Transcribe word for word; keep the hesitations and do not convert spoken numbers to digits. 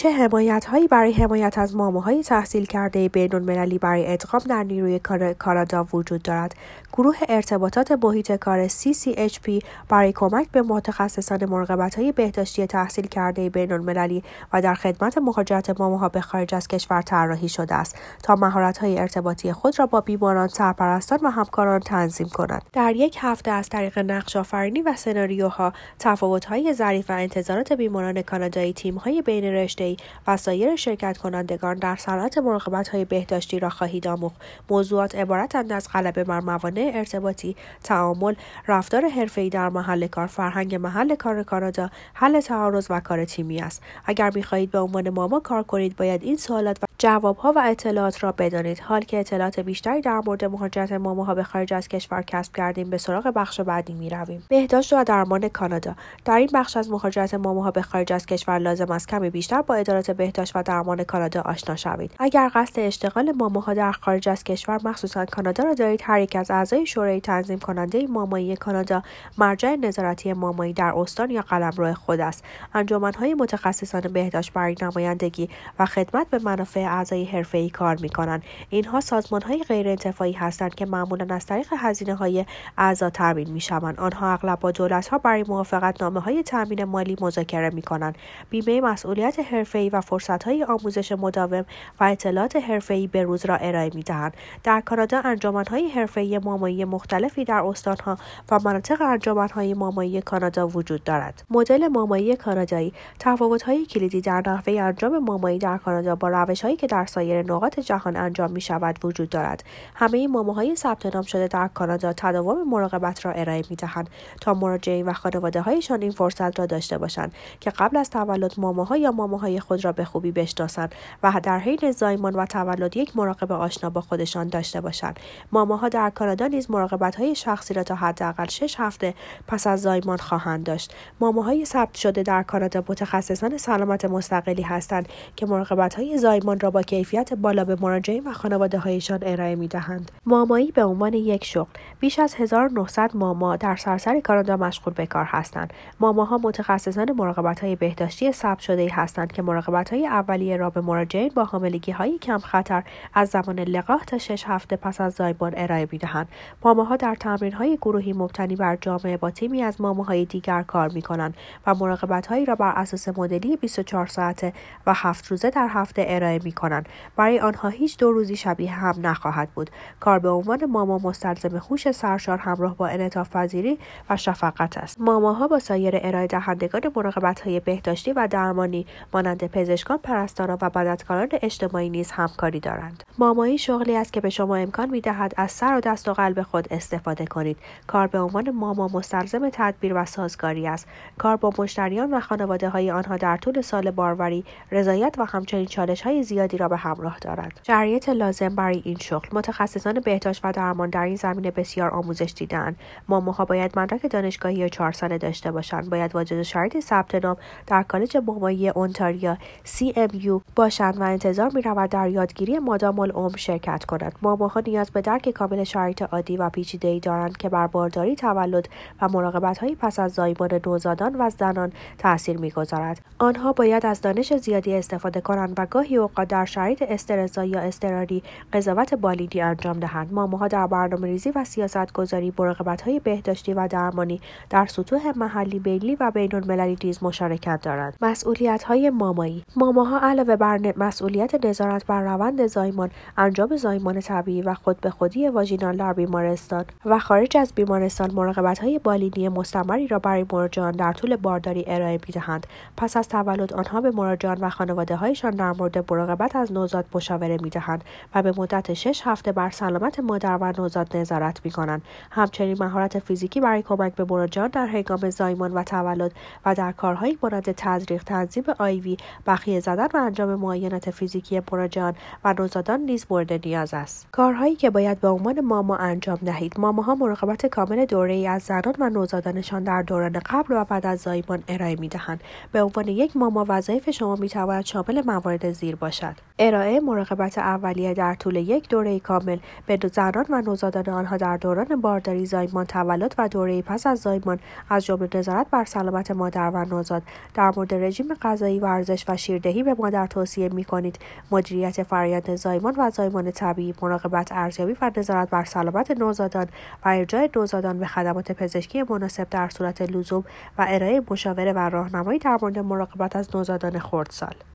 چه حمایت‌هایی برای حمایت از ماماهای تحصیل کرده بین‌المللی برای ادغام در نیروی کار کانادا وجود دارد؟ گروه ارتباطات محیط کار سی سی اچ پی برای کمک به متخصصان مراقبت‌های بهداشتی تحصیل کرده بین‌المللی و در خدمت مهاجرت ماماها به خارج از کشور طراحی شده است تا مهارت‌های ارتباطی خود را با بیماران، سرپرستان و همکاران تنظیم کنند. در یک هفته از طریق نقش‌آفرینی و سناریوها، تفاوت‌های ظریف و انتظارات بیماران کانادایی، تیم‌های بین رشته‌ای و سایر شرکت کنندگان در صنعت مراقبت‌های بهداشتی را خواهید آموخت. موضوعات عبارتند از غلبه بر موانع ارتباطی، تعامل، رفتار حرفه‌ای در محل کار، فرهنگ محل کار کانادا، حل تعارض و کار تیمی است. اگر می‌خواهید به عنوان ماما کار کنید، باید این سوالات و جواب‌ها و اطلاعات را بدانید. حال که اطلاعات بیشتری در مورد مهاجرت ماماها به خارج از کشور کسب کردیم، به سراغ بخش بعدی می‌رویم. بهداشت و درمان کانادا. در این بخش از مهاجرت ماماها به خارج از کشور لازم است کمی بیشتر با ادارات بهداشت و درمان کانادا آشنا شوید. اگر قصد اشتغال ماماها در خارج از کشور، مخصوصا کانادا را دارید، هر یک از اعضای شورای تنظیم کننده مامایی کانادا مرجع نظارتی مامایی در استان یا قلمرو خود است. انجمن‌های متخصصان بهداشت برای نمایندگی و خدمت به منافع اعضای حرفه‌ای کار می‌کنند. اینها سازمان‌های غیرانتفاعی هستند که معمولاً از طریق هزینه‌های اعضا تامین می‌شوند. آنها اغلب با دولت‌ها برای موافقتنامه‌های تامین مالی مذاکره می‌کنند. بیمه مسئولیت حرفه‌ای و فرصت‌های آموزش مداوم و اطلاعات حرفه‌ای به روز را ارائه می‌دهند. در کانادا انجمن‌های حرفه‌ای مامایی مختلفی در استان‌ها و مناطق انجمن‌های مامایی کانادا وجود دارد. مدل مامایی کانادایی. تفاوت‌های کلیدی در نحوه انجام مامایی در کانادا با روش‌هایی که در سایر نقاط جهان انجام می‌شود وجود دارد. همه ماماهای ثبت نام شده در کانادا تداوم مراقبت را ارائه می‌دهند تا مراجعین و خانواده‌هایشان این فرصت را داشته باشند که قبل از تولد ماماها یا ماماهای خود را به خوبی بشناسند و در حین زایمان و تولد یک مراقب آشنا با خودشان داشته باشند. ماماها در کانادا نیز مراقبت‌های شخصی را تا حداقل شش هفته پس از زایمان خواهند داشت. ماماهای ثبت شده در کانادا متخصصان سلامت مستقلی هستند که مراقبت‌های زایمان را با کیفیت بالا به مراجعین و خانواده‌هایشان ارائه می‌دهند. مامایی به عنوان یک شغل. بیش از هزار و نهصد ماما در سراسر کانادا مشغول به کار هستند. ماماها متخصصان مراقبت‌های بهداشتی ثبت شده‌ای هستند که مراقبت‌های اولیه را به مراجعین با حاملگی‌های کم خطر از زمان لقاح تا شش هفته پس از زایمان ارائه می‌دهند. ماماها در تمرین‌های گروهی مبتنی بر جامعه با تیمی از ماماهای دیگر کار می‌کنند و مراقبت‌هایی را بر اساس مدلی بیست و چهار ساعته و هفت روزه در هفته ارائه می‌کنند. برای آنها هیچ دو روزی شبیه هم نخواهد بود. کار به عنوان ماما مستلزم هوش سرشار همراه با انعطاف‌پذیری و شفقت است. ماماها با سایر ارائه دهندگان مراقبت‌های بهداشتی و درمانی مانند پزشکان، پرستاران و بدنکاران اجتماعی نیز همکاری دارند. مامایی شغلی است که به شما امکان می‌دهد از سر و دست و قلب خود استفاده کنید. کار به عنوان ماما مستلزم تدبیر و سازگاری است. کار با مشتریان و خانواده‌های آنها در طول سال باروری، رضایت و همچنین چالش‌های زیادی را به همراه دارد. شرایط لازم برای این شغل. متخصصان بهداشت و درمان در این زمینه بسیار آموزش دیده‌اند. ماماها باید مدرک دانشگاهی یا چهار ساله داشته باشند. باید واجد شرایط ثبت نام در کالج مامایی اونتاریو سی ام یو باشند و انتظار می‌رود در یادگیری مادام العمر شرکت کنند. ماماها نیاز به درک کامل شرایط عادی و پیچیده‌ای دارند که بر بارداری، تولد و مراقبت‌های پس از زایمان نوزادان و زنان تأثیر می‌گذارد. آنها باید از دانش زیادی استفاده کنند و گاهی اوقات در شرایط استرس‌زایی یا اضطراری قضاوت بالینی انجام دهند. ماماها در برنامه‌ریزی و سیاست‌گذاری، مراقبت‌های بهداشتی و درمانی در سطوح محلی، ملی و بین‌المللی نیز مشارکت دارند. مسئولیت‌های مامایی. ماماها علاوه بر مسئولیت نظارت بر روند زایمان، انجام زایمان طبیعی و خود به خودی واژینال در بیمارستان و خارج از بیمارستان، مراقبت‌های بالینی مستمری را برای مراجعان در طول بارداری ارائه می‌دهند. پس از تولد آنها به مراجعان و خانواده‌هایشان در مورد مراقبت از نوزاد مشاوره می‌دهند و به مدت شش هفته بر سلامت مادر و نوزاد نظارت می‌کنند. همچنین مهارت فیزیکی برای کمک به مراجعان در هنگام زایمان و تولد و در کارهایی مانند تزریق، تنظیم آیوی، بخیه زدن و انجام معاینات فیزیکی مراجعان و نوزادان نیز مورد نیاز است. کارهایی که باید به عنوان ماما انجام دهید. ماماها مراقبت کامل دوره‌ای از زنان و نوزادانشان در دوران قبل و بعد از زایمان ارائه می‌دهند. به عنوان یک ماما وظایف شما می‌تواند شامل موارد زیر باشد: ارائه مراقبت اولیه در طول یک دوره کامل به زنان و نوزادان آنها در دوران بارداری، زایمان، تولد و دوره پس از زایمان، از جمله نظارت بر سلامت مادر و نوزاد. در مورد رژیم غذایی، ورزش و شیردهی به مادر توصیه می‌کنید مدیریت فرآیند زایمان و زایمان طبیعی، مراقبت، ارزیابی و نظارت بر سلامت نوزادان و ارجاع نوزادان به خدمات پزشکی مناسب در صورت لزوم و ارائه مشاوره و راهنمایی در مورد مراقبت از نوزادان خردسال.